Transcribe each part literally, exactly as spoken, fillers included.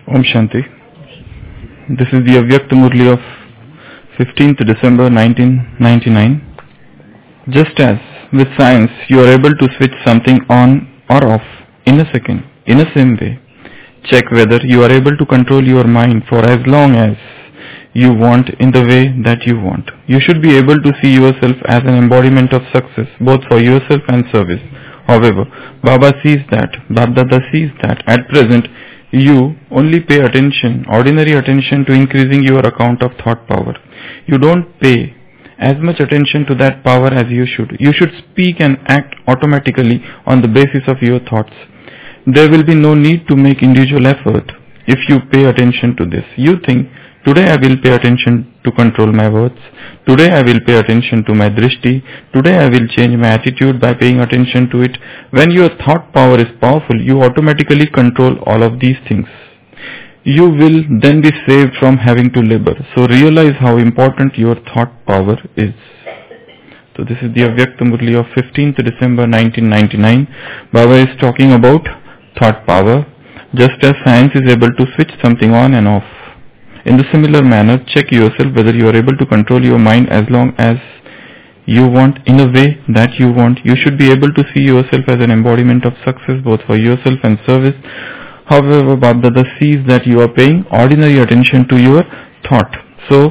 Om Shanti. This is the Avyakta Murli of fifteenth December nineteen ninety-nine. Just as with science you are able to switch something on or off in a second, in the same way, check whether you are able to control your mind for as long as you want in the way that you want. You should be able to see yourself as an embodiment of success, both for yourself and service. However, Baba sees that, Babdada sees that at present you only pay attention, ordinary attention to increasing your account of thought power. You don't pay as much attention to that power as you should. You should speak and act automatically on the basis of your thoughts. There will be no need to make individual effort if you pay attention to this. You think, today I will pay attention to control my words. Today I will pay attention to my drishti. Today I will change my attitude by paying attention to it. When your thought power is powerful, you automatically control all of these things. You will then be saved from having to labor. So realize how important your thought power is. So this is the Avyakta Murli of fifteenth December nineteen ninety-nine. Baba is talking about thought power. Just as science is able to switch something on and off, in the similar manner, check yourself whether you are able to control your mind as long as you want, in a way that you want. You should be able to see yourself as an embodiment of success, both for yourself and service. However, Babdada sees that you are paying ordinary attention to your thought. So,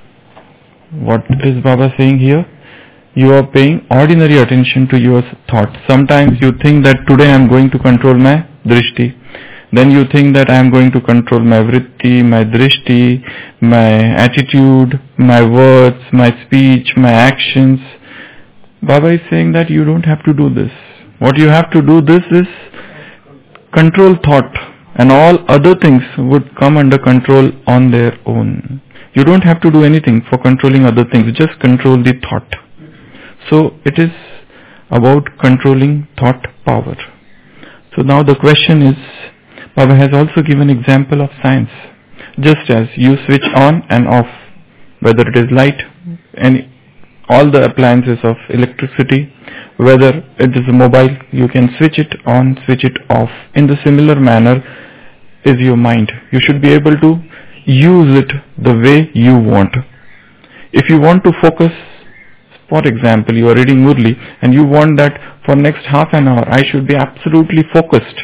what is Baba saying here? You are paying ordinary attention to your thought. Sometimes you think that today I am going to control my drishti. Then you think that I am going to control my vritti, my drishti, my attitude, my words, my speech, my actions. Baba is saying that you don't have to do this. What you have to do this is control thought, and all other things would come under control on their own. You don't have to do anything for controlling other things, just control the thought. So it is about controlling thought power. So now the question is, Baba has also given example of science. Just as you switch on and off, whether it is light, and all the appliances of electricity, whether it is a mobile, you can switch it on, switch it off. In the similar manner is your mind. You should be able to use it the way you want. If you want to focus, for example, you are reading Murli and you want that for next half an hour I should be absolutely focused,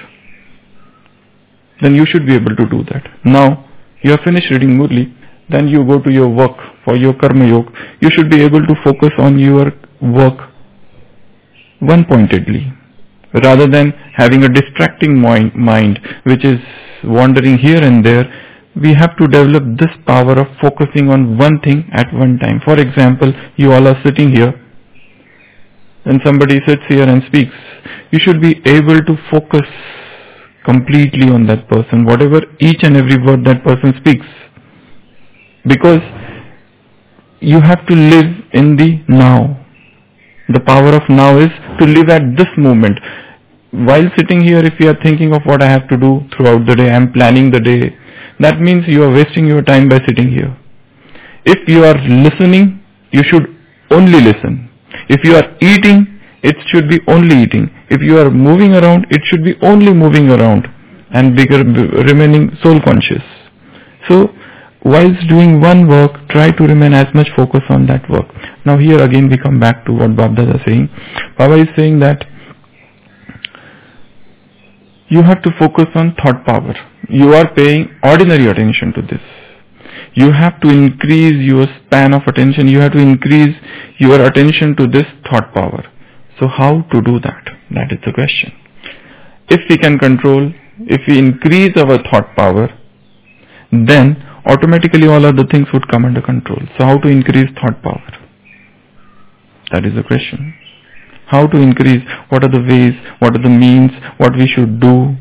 then you should be able to do that. Now, you have finished reading Murli, then you go to your work for your Karma Yoga. You should be able to focus on your work one-pointedly, rather than having a distracting mind, mind which is wandering here and there. We have to develop this power of focusing on one thing at one time. For example, you all are sitting here, and somebody sits here and speaks. You should be able to focus completely on that person, whatever each and every word that person speaks, because you have to live in the now. The power of now is to live at this moment. While sitting here, if you are thinking of what I have to do throughout the day, I am planning the day, that means you are wasting your time by sitting here. If you are listening, you should only listen. If you are eating, it should be only eating. If you are moving around, it should be only moving around and bigger, remaining soul conscious. So, whilst doing one work, try to remain as much focus on that work. Now here again we come back to what Babdada is saying. Baba is saying that you have to focus on thought power. You are paying ordinary attention to this. You have to increase your span of attention. You have to increase your attention to this thought power. So how to do that? That is the question. If we can control, if we increase our thought power, then automatically all other things would come under control. So how to increase thought power? That is the question. How to increase? What are the ways? What are the means? What we should do?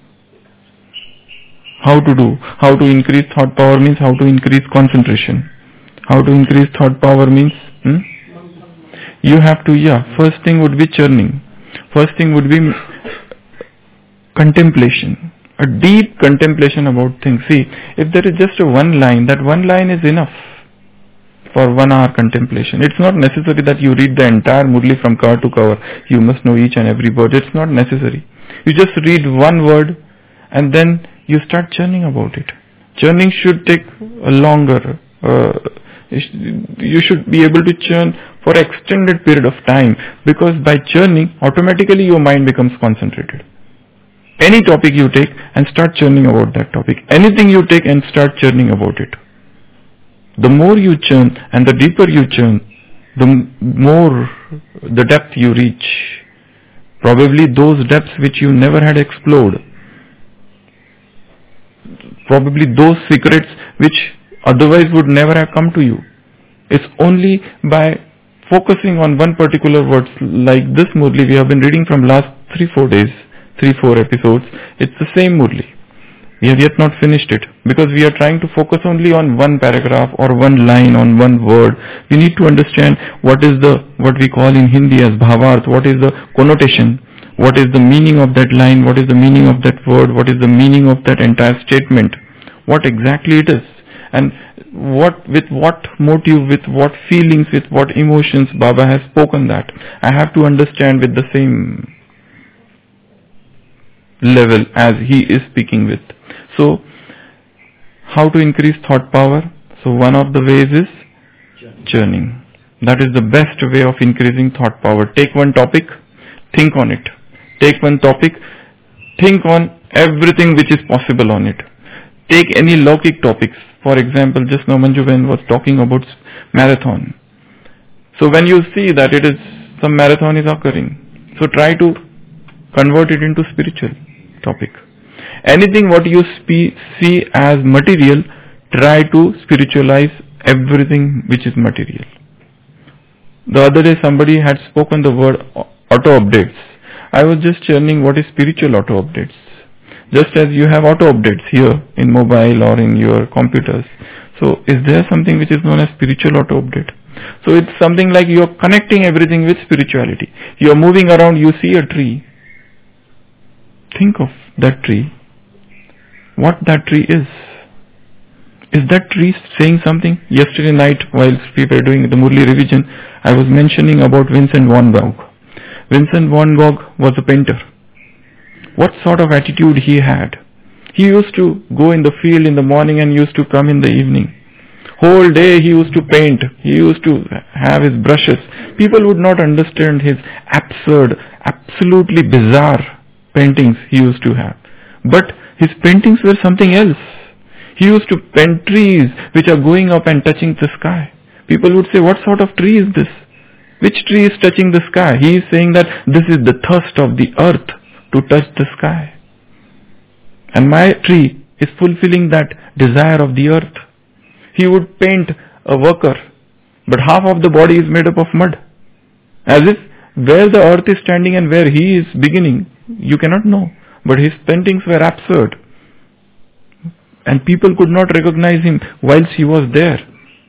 How to do? How to increase thought power means how to increase concentration. How to increase thought power means hmm? you have to, yeah, first thing would be churning. First thing would be contemplation. A deep contemplation about things. See, if there is just a one line, that one line is enough for one hour contemplation. It's not necessary that you read the entire Murli from cover to cover. You must know each and every word. It's not necessary. You just read one word and then you start churning about it. Churning should take a longer, uh, you should be able to churn for extended period of time, because by churning, automatically your mind becomes concentrated. Any topic you take and start churning about that topic. Anything you take and start churning about it. The more you churn and the deeper you churn, the more the depth you reach. Probably those depths which you never had explored. Probably those secrets which otherwise would never have come to you. It's only by focusing on one particular word, like this Murli we have been reading from last three, four days, three, four episodes. It's the same Murli. We have yet not finished it, because we are trying to focus only on one paragraph or one line, on one word. We need to understand what is the, what we call in Hindi as bhavarth, what is the connotation, what is the meaning of that line, what is the meaning of that word, what is the meaning of that entire statement, what exactly it is, and what, with what motive, with what feelings, with what emotions Baba has spoken that. I have to understand with the same level as he is speaking with. So, how to increase thought power? So one of the ways is churning. That is the best way of increasing thought power. Take one topic, think on it. Take one topic, think on everything which is possible on it. Take any Lokik topics. For example, just now Manju Ben was talking about marathon. So when you see that it is, some marathon is occurring, so try to convert it into spiritual topic. Anything what you spe- see as material, try to spiritualize everything which is material. The other day somebody had spoken the word auto updates. I was just churning what is spiritual auto updates. Just as you have auto updates here in mobile or in your computers. So is there something which is known as spiritual auto update? So it's something like you are connecting everything with spirituality. You are moving around, you see a tree. Think of that tree. What that tree is. Is that tree saying something? Yesterday night, while we were doing the Murli revision, I was mentioning about Vincent van Gogh. Vincent van Gogh was a painter. What sort of attitude he had? He used to go in the field in the morning and used to come in the evening. Whole day he used to paint. He used to have his brushes. People would not understand his absurd, absolutely bizarre paintings he used to have. But his paintings were something else. He used to paint trees which are going up and touching the sky. People would say, what sort of tree is this? Which tree is touching the sky? He is saying that this is the thirst of the earth to touch the sky. And my tree is fulfilling that desire of the earth. He would paint a worker, but half of the body is made up of mud. As if where the earth is standing and where he is beginning, you cannot know. But his paintings were absurd. And people could not recognize him whilst he was there.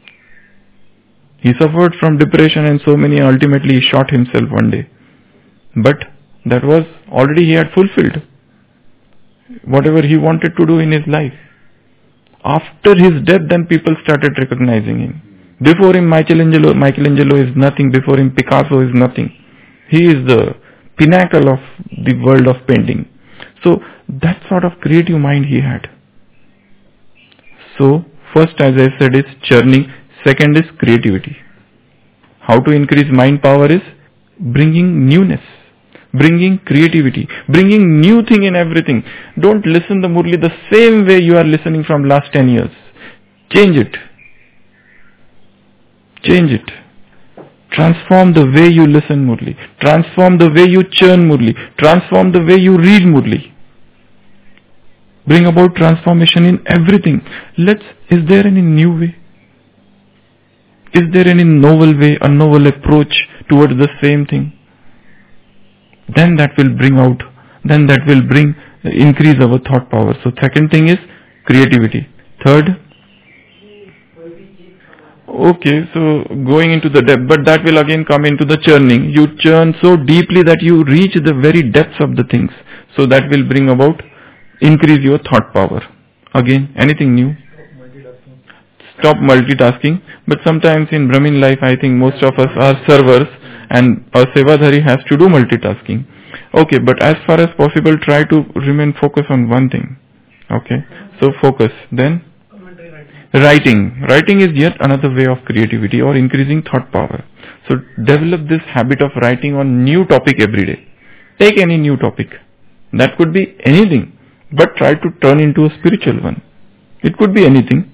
He suffered from depression and so many, ultimately he shot himself one day. But that was already he had fulfilled whatever he wanted to do in his life. After his death, then people started recognizing him. Before him, Michelangelo, Michelangelo is nothing. Before him, Picasso is nothing. He is the pinnacle of the world of painting. So that sort of creative mind he had. So first, as I said, is churning. Second is creativity. How to increase mind power is bringing newness, bringing creativity, bringing new thing in everything. Don't listen the Murli the same way you are listening from last ten years. Change it. Change it. Transform the way you listen Murli. Transform the way you churn Murli. Transform the way you read Murli. Bring about transformation in everything. Let's, is there any new way? Is there any novel way, a novel approach towards the same thing? Then that will bring out, then that will bring, increase our thought power. So second thing is creativity. Third, okay, so going into the depth, but that will again come into the churning. You churn so deeply that you reach the very depths of the things. So that will bring about, increase your thought power. Again, anything new? Stop multitasking. But sometimes in Brahmin life, I think most of us are servers and a Sevadhari has to do multitasking. Okay, but as far as possible, try to remain focused on one thing. Okay. So focus. Then? Writing. Writing is yet another way of creativity or increasing thought power. So develop this habit of writing on new topic every day. Take any new topic. That could be anything, but try to turn into a spiritual one. It could be anything.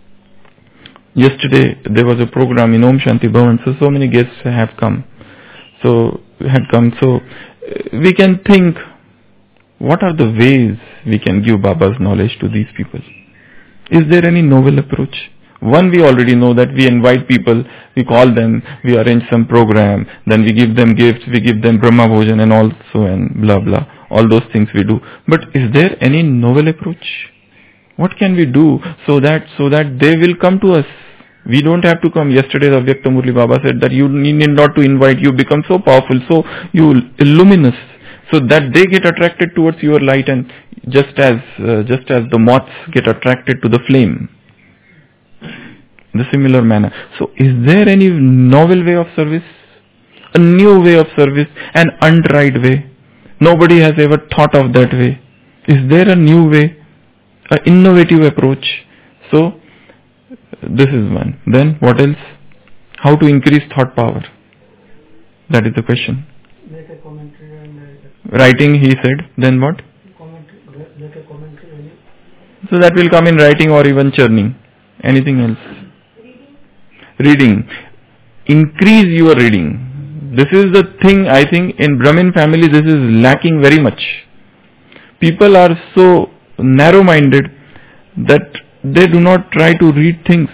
Yesterday there was a program in Om Shanti Bhavan, so so many guests have come. So had come. So we can think, what are the ways we can give Baba's knowledge to these people? Is there any novel approach? One, we already know that we invite people, we call them, we arrange some program, then we give them gifts, we give them Brahma Bhojan and also and blah blah. All those things we do. But is there any novel approach? What can we do so that so that they will come to us? We don't have to come. Yesterday Avyakta Murli Baba said that you need not to invite, you become so powerful, so you luminous, so that they get attracted towards your light, and just as uh, just as the moths get attracted to the flame. In the similar manner. So is there any novel way of service? A new way of service? An untried way? Nobody has ever thought of that way. Is there a new way? An innovative approach? So this is one. Then what else? How to increase thought power? That is the question. Make a commentary and uh, writing, he said. Then what? Commentary, make a commentary. So that will come in writing or even churning. Anything else? Reading. Increase your reading. This is the thing, I think in Brahmin family this is lacking very much. People are so narrow-minded that they do not try to read things.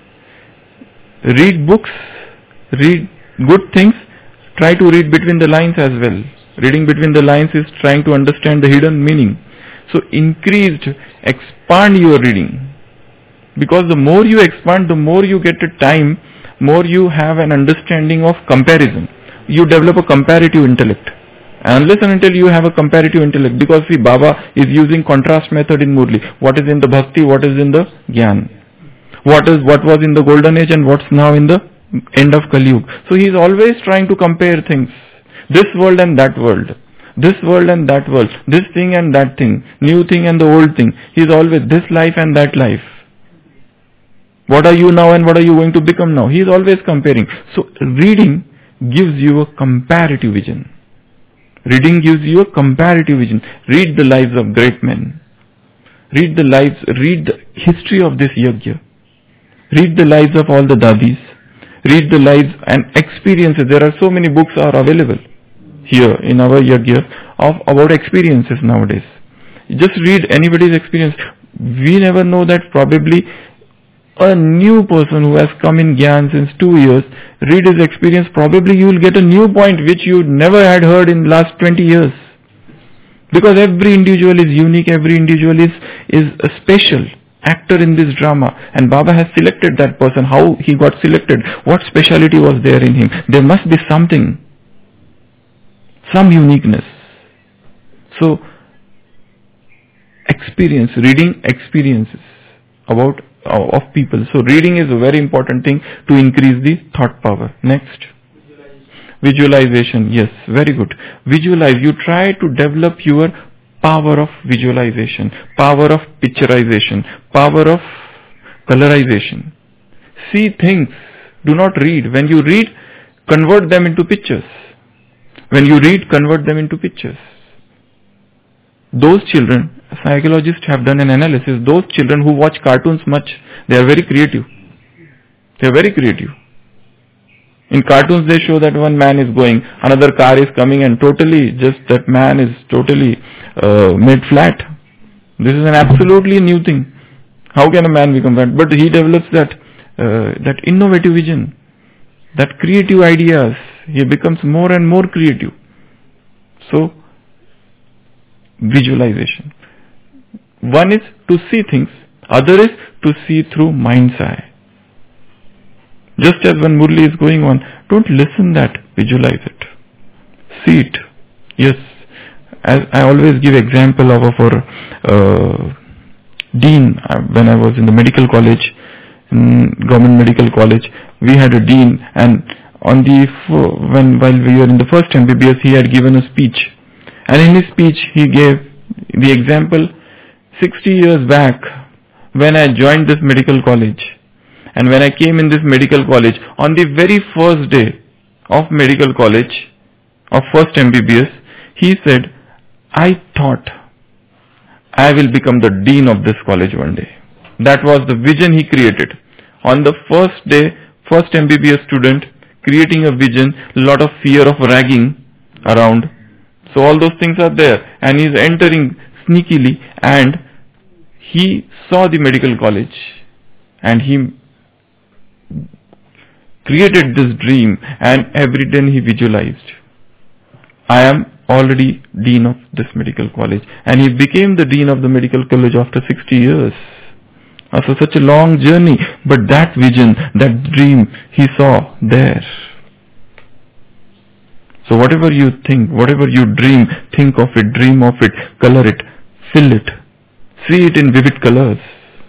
Read books, read good things, try to read between the lines as well. Reading between the lines is trying to understand the hidden meaning. So increased, expand your reading. Because the more you expand, the more you get a time, more you have an understanding of comparison. You develop a comparative intellect. Unless and until you have a comparative intellect, because see, Baba is using contrast method in Murli. What is in the Bhakti, what is in the Gyan. What is what was in the golden age and what's now in the end of Kali Yuga. So he is always trying to compare things. This world and that world. This world and that world. This thing and that thing. New thing and the old thing. He is always this life and that life. What are you now and what are you going to become now? He is always comparing. So reading gives you a comparative vision. Reading gives you a comparative vision. Read the lives of great men. Read the lives, read the history of this yajna. Read the lives of all the dadis. Read the lives and experiences. There are so many books are available here in our yajna of about experiences nowadays. Just read anybody's experience. We never know that probably a new person who has come in Gyan since two years, read his experience, probably you will get a new point which you never had heard in last twenty years. Because every individual is unique, every individual is, is a special actor in this drama. And Baba has selected that person, how he got selected, what speciality was there in him. There must be something, some uniqueness. So, experience, reading experiences about of people. So reading is a very important thing to increase the thought power. Next. Visualization. Visualization. Yes, very good. Visualize. You try to develop your power of visualization, power of picturization, power of colorization. See things. Do not read. When you read, convert them into pictures. When you read, convert them into pictures. Those children, psychologists have done an analysis, those children who watch cartoons much, they are very creative. They are very creative. In cartoons they show that one man is going, another car is coming and totally, just that man is totally uh, made flat. This is an absolutely new thing. How can a man become flat? But he develops that, uh, that innovative vision, that creative ideas. He becomes more and more creative. So, visualization. One is to see things, other is to see through mind's eye. Just as when Murli is going on, don't listen that, visualize it. See it. Yes. As I always give example of our uh, dean, when I was in the medical college, in government medical college, we had a dean, and on the, when while we were in the first M B B S, he had given a speech. And in his speech, he gave the example, sixty years back, when I joined this medical college, and when I came in this medical college, on the very first day of medical college, of first M B B S, he said, I thought I will become the dean of this college one day. That was the vision he created. On the first day, first M B B S student, creating a vision, lot of fear of ragging around. So all those things are there, and he is entering sneakily, and he saw the medical college, and he created this dream, and every day he visualized, I am already dean of this medical college, and he became the dean of the medical college after sixty years. After such a long journey, but that vision, that dream he saw there. So whatever you think, whatever you dream, think of it, dream of it, color it, fill it, see it in vivid colors.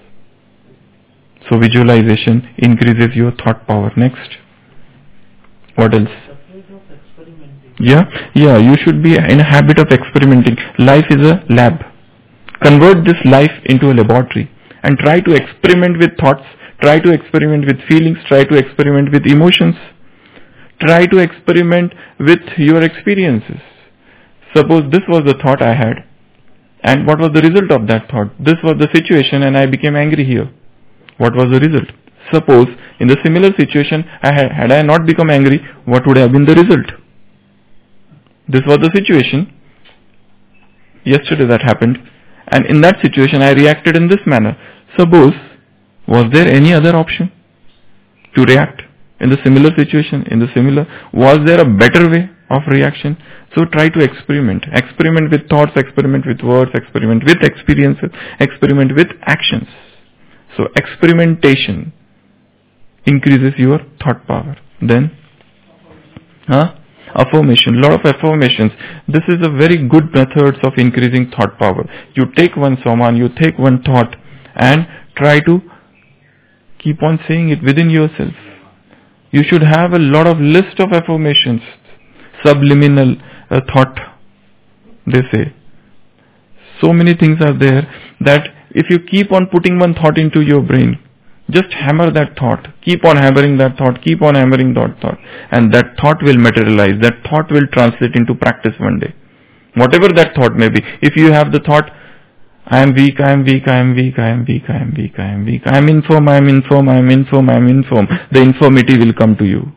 So visualization increases your thought power. Next. What else? Yeah, yeah, you should be in a habit of experimenting. Life is a lab. Convert this life into a laboratory and try to experiment with thoughts, try to experiment with feelings, try to experiment with emotions, try to experiment with your experiences. Suppose this was the thought I had, and what was the result of that thought? This was the situation and I became angry here. What was the result? Suppose in the similar situation, I had, had I not become angry, what would have been the result? This was the situation. Yesterday that happened. And in that situation, I reacted in this manner. Suppose, was there any other option to react in the similar situation, in the similar, was there a better way of reaction? So try to experiment. Experiment with thoughts, experiment with words, experiment with experiences, experiment with actions. So experimentation increases your thought power. Then, huh? Affirmation, lot of affirmations. This is a very good methods of increasing thought power. You take one saman, you take one thought and try to keep on saying it within yourself. You should have a lot of list of affirmations. Subliminal uh, thought, they say. So many things are there that if you keep on putting one thought into your brain, just hammer that thought. Keep on hammering that thought. Keep on hammering that thought. And that thought will materialize. That thought will translate into practice one day. Whatever that thought may be. If you have the thought, I am weak, I am weak, I am weak, I am weak, I am weak, I am weak. I am infirm, I am infirm, I am infirm, I am infirm. The infirmity will come to you.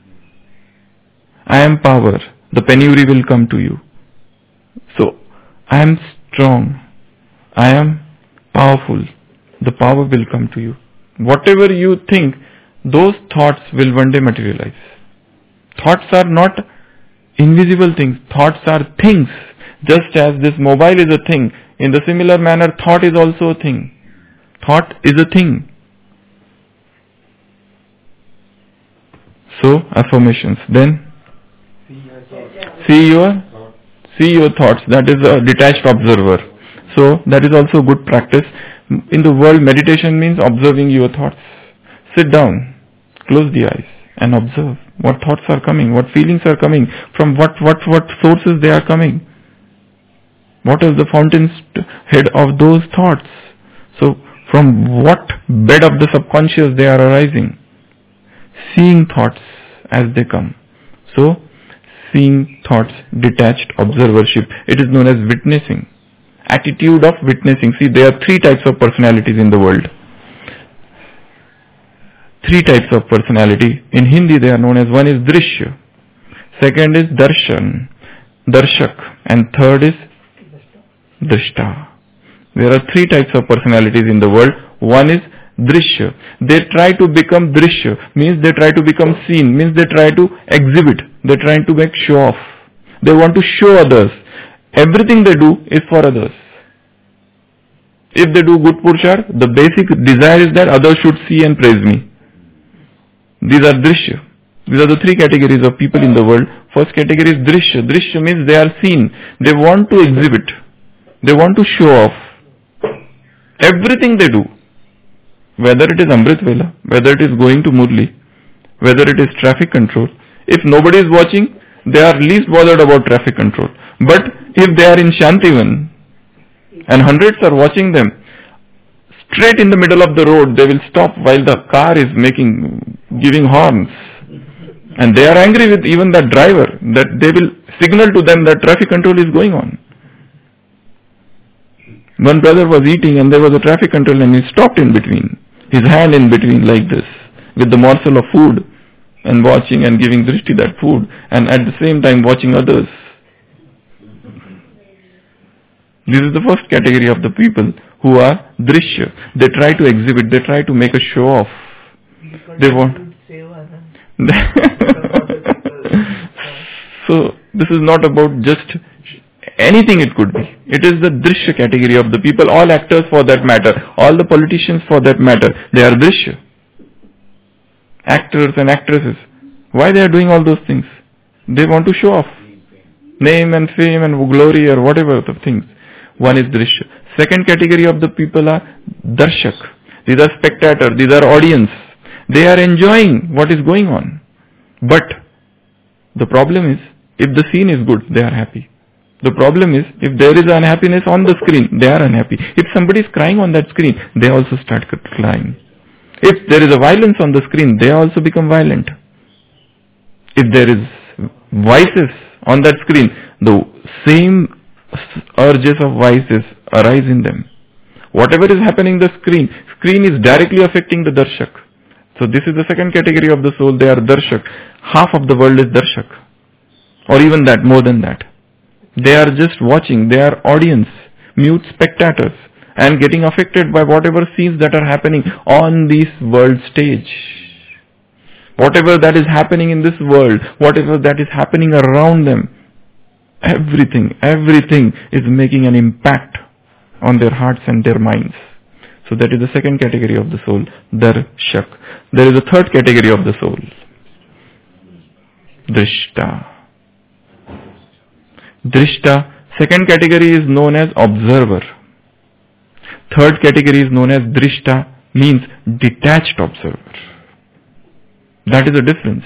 I am power. The penury will come to you. So, I am strong. I am powerful. The power will come to you. Whatever you think, those thoughts will one day materialize. Thoughts are not invisible things. Thoughts are things. Just as this mobile is a thing, in the similar manner, thought is also a thing. Thought is a thing. So, affirmations. Then, see your, see your thoughts. That is a detached observer. So, that is also good practice. In the world, meditation means observing your thoughts. Sit down, close the eyes and observe what thoughts are coming, what feelings are coming, from what, what, what sources they are coming. What is the fountain head of those thoughts? So, from what bed of the subconscious they are arising. Seeing thoughts as they come. So, seeing thoughts, detached observership. It is known as witnessing. Attitude of witnessing. See, there are three types of personalities in the world. Three types of personality. In Hindi they are known as, one is Drishya, second is Darshan, Darshak, and third is Drishta. There are three types of personalities in the world. One is Drishya. They try to become Drishya, means they try to become seen, means they try to exhibit, they are trying to make show off. They want to show others. Everything they do is for others. If they do good purushar, the basic desire is that others should see and praise me. These are drishya. These are the three categories of people in the world. First category is drishya. Drishya means they are seen. They want to exhibit. They want to show off. Everything they do, whether it is Amrit Vela, whether it is going to Murli, whether it is traffic control, if nobody is watching, they are least bothered about traffic control. But if they are in Shantivan, and hundreds are watching them. Straight in the middle of the road, they will stop while the car is making, giving horns. And they are angry with even that driver, that they will signal to them that traffic control is going on. One brother was eating and there was a traffic control and he stopped in between, his hand in between like this, with the morsel of food, and watching and giving drishti that food, and at the same time watching others. This is the first category of the people who are drishya. They try to exhibit, they try to make a show off. They want. So this is not about just anything it could be. It is the drishya category of the people, all actors for that matter, all the politicians for that matter, they are drishya. Actors and actresses. Why they are doing all those things? They want to show off. Name and fame and glory or whatever the things. One is drishya. Second category of the people are darshak. These are spectators, these are audience. They are enjoying what is going on. But the problem is, if the scene is good, they are happy. The problem is, if there is unhappiness on the screen, they are unhappy. If somebody is crying on that screen, they also start crying. If there is a violence on the screen, they also become violent. If there is vices on that screen, the same urges of vices arise in them. Whatever is happening in the screen, screen is directly affecting the darshak. So this is the second category of the soul, they are darshak. Half of the world is darshak. Or even that, more than that. They are just watching, they are audience, mute spectators, and getting affected by whatever scenes that are happening on this world stage. Whatever that is happening in this world, whatever that is happening around them, everything, everything is making an impact on their hearts and their minds. So that is the second category of the soul, darshak. There is a third category of the soul, drishta. Drishta, second category is known as observer. Third category is known as drishta, means detached observer. That is the difference.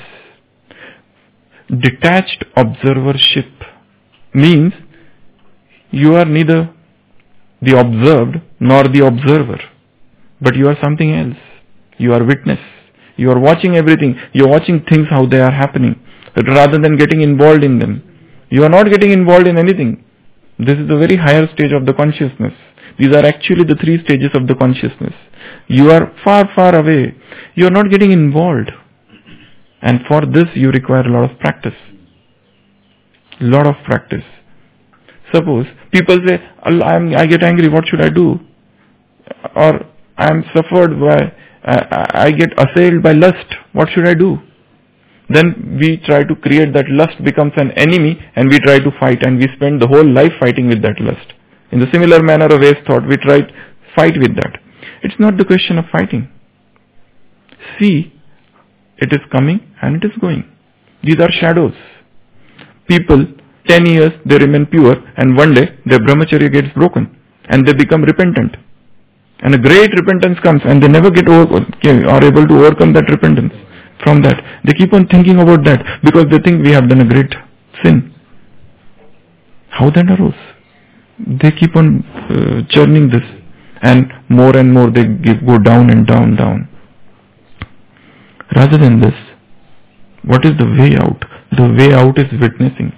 Detached observership means you are neither the observed nor the observer, but you are something else. You are witness. You are watching everything. You are watching things how they are happening, rather than getting involved in them. You are not getting involved in anything. This is the very higher stage of the consciousness. These are actually the three stages of the consciousness. You are far, far away. You are not getting involved. And for this you require a lot of practice. Lot of practice. Suppose people say, I, am, I get angry, what should I do? Or I am suffered by, I, I get assailed by lust, what should I do? Then we try to create that lust becomes an enemy and we try to fight, and we spend the whole life fighting with that lust. In the similar manner of Ace thought, we try to fight with that. It's not the question of fighting. See, it is coming and it is going. These are shadows. People, ten years they remain pure, and one day their brahmacharya gets broken and they become repentant. And a great repentance comes and they never get over, are able to overcome that repentance. From that, they keep on thinking about that because they think we have done a great sin. How that arose? They keep on uh, churning this, and more and more they give, go down and down, down. Rather than this, what is the way out? The way out is witnessing.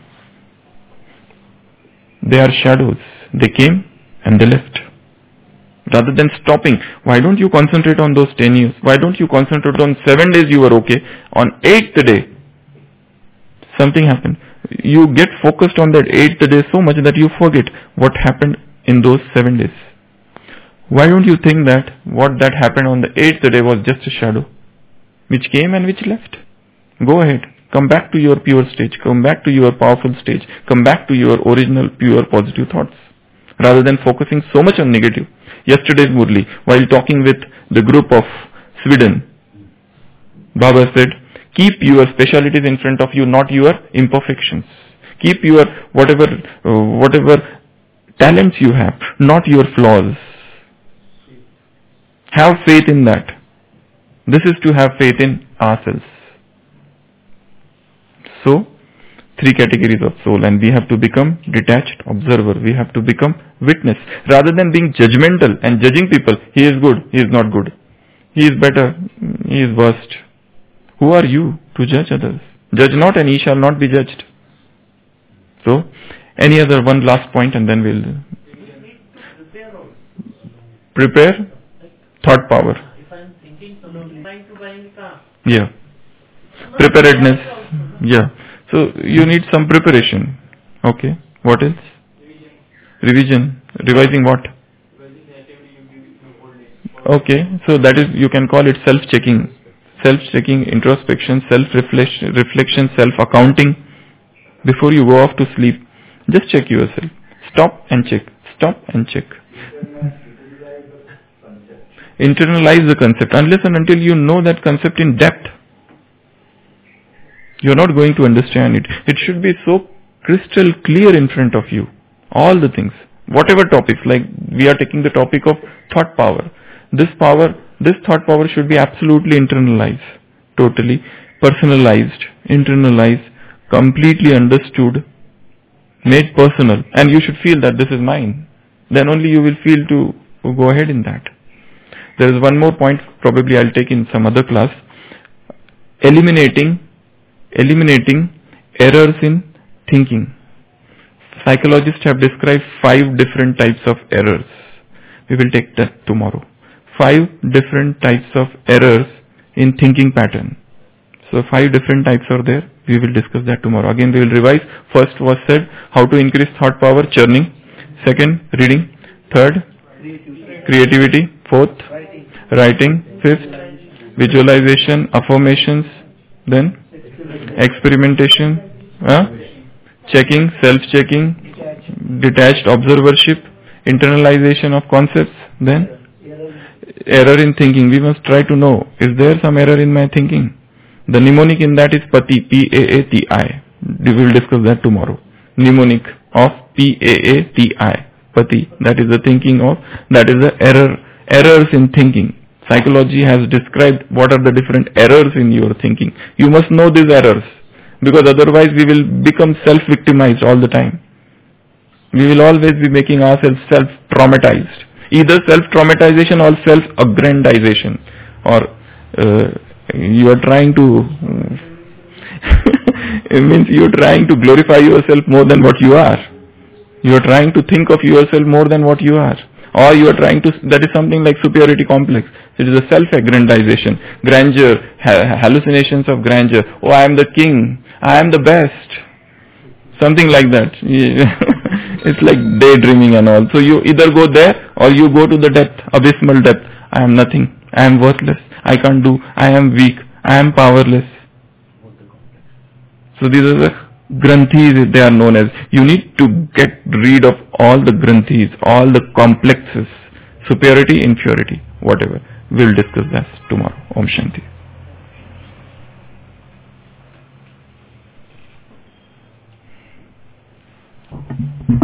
They are shadows. They came and they left. Rather than stopping, why don't you concentrate on those ten years? Why don't you concentrate on seven days you were okay? On eighth day, something happened. You get focused on that eighth day so much that you forget what happened in those seven days. Why don't you think that what that happened on the eighth day was just a shadow, which came and which left? Go ahead. Come back to your pure stage. Come back to your powerful stage. Come back to your original pure positive thoughts. Rather than focusing so much on negative. Yesterday's Murli, while talking with the group of Sweden, Baba said, keep your specialities in front of you, not your imperfections. Keep your whatever uh, whatever talents you have, not your flaws. Have faith in that. This is to have faith in ourselves. So, three categories of soul, and we have to become detached observer. We have to become witness. Rather than being judgmental and judging people, he is good, he is not good. He is better, he is worst. Who are you to judge others? Judge not and ye shall not be judged. So, any other one last point and then we'll prepare thought power. If I'm thinking something, trying to buy a car. Yeah. Preparedness. Yeah. So you need some preparation. Okay. What else? Revision. Revising what? Okay. So that is, you can call it self-checking. Self-checking, introspection, self-reflection, reflection, self-accounting. Before you go off to sleep, just check yourself. Stop and check. Stop and check. Internalize the concept. Unless and until you know that concept in depth, you are not going to understand it. It should be so crystal clear in front of you. All the things. Whatever topics, like we are taking the topic of thought power. This power, this thought power should be absolutely internalized. Totally personalized, internalized, completely understood, made personal. And you should feel that this is mine. Then only you will feel to go ahead in that. There is one more point, probably I'll take in some other class. Eliminating, eliminating errors in thinking. Psychologists have described five different types of errors. We will take that tomorrow. Five different types of errors in thinking pattern. So five different types are there. We will discuss that tomorrow. Again, we will revise. First was said, how to increase thought power, churning. Second, reading. Third, creativity. Fourth, writing. Fifth, visualization, affirmations. Then, experimentation. Huh? Checking, self-checking. Detached observership. Internalization of concepts. Then, error in thinking. We must try to know, is there some error in my thinking? The mnemonic in that is Pati, P A A T I. We will discuss that tomorrow. Mnemonic of P A A T I. Pati. That is the thinking of, that is the error, errors in thinking. Psychology has described what are the different errors in your thinking. You must know these errors, because otherwise we will become self-victimized all the time. We will always be making ourselves self-traumatized. Either self-traumatization or self-aggrandization. Or uh, you are trying to, it means you are trying to glorify yourself more than what you are. You are trying to think of yourself more than what you are. Or you are trying to, that is something like superiority complex. It is a self-aggrandization, grandeur, ha- hallucinations of grandeur. Oh, I am the king, I am the best. Something like that. It's like daydreaming and all. So you either go there or you go to the depth, abysmal depth. I am nothing, I am worthless, I can't do, I am weak, I am powerless. So these are the granthis, they are known as. You need to get rid of all the granthis, all the complexes, superiority, inferiority, whatever. We'll discuss that tomorrow. Om Shanti.